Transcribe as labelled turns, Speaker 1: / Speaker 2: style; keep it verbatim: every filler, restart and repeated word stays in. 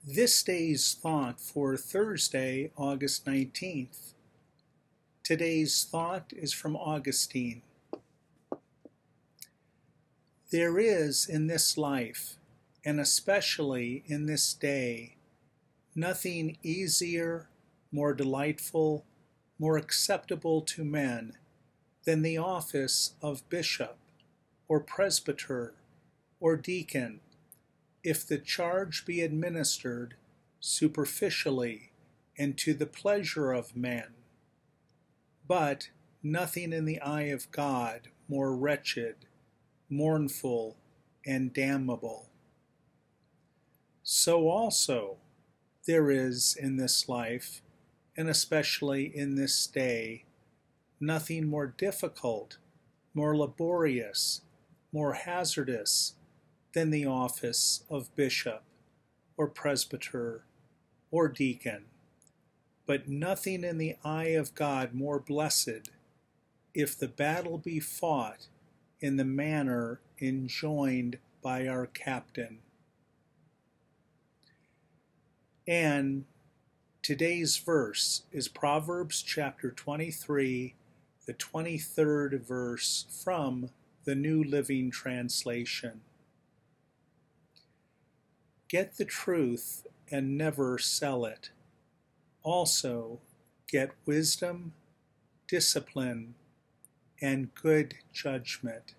Speaker 1: This day's thought for Thursday, August nineteenth. Today's thought is from Augustine. There is in this life, and especially in this day, nothing easier, more delightful, more acceptable to men than the office of bishop, or presbyter, or deacon, if the charge be administered superficially and to the pleasure of men. But nothing in the eye of God more wretched, mournful, and damnable. So also there is in this life, and especially in this day, nothing more difficult, more laborious, more hazardous than the office of bishop, or presbyter, or deacon, but nothing in the eye of God more blessed, if the battle be fought in the manner enjoined by our captain. And today's verse is Proverbs chapter twenty-three, the twenty-third verse from the New Living Translation. Get the truth and never sell it. Also, get wisdom, discipline, and good judgment.